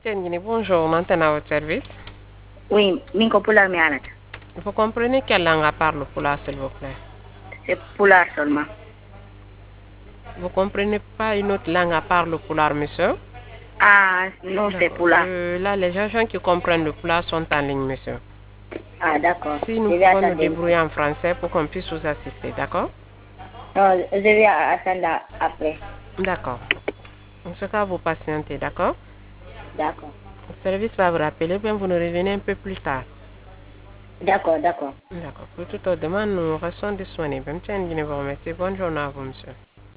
Tienguini, bonjour, maintenant à votre service. Oui, Minko Poulard Mianet. Vous comprenez quelle langue parle Poulard, s'il vous plaît? C'est Poulard seulement. Vous comprenez pas une autre langue à part le Poulard, monsieur? Ah, non, c'est D'accord. Poulard. Là, les gens qui comprennent le Poulard sont en ligne, monsieur. Ah, d'accord. Si nous Je vais pouvons nous attendre. débrouiller en français pour qu'on puisse vous assister, d'accord? Non, je vais attendre après. D'accord. En ce cas, vous patientez, d'accord? D'accord. Le service va vous rappeler, bien vous nous revenez un peu plus tard. D'accord, d'accord. D'accord. Pour toute autre demande, nous restons disponibles. Tienguini vous remercie. Bonne journée à vous, monsieur.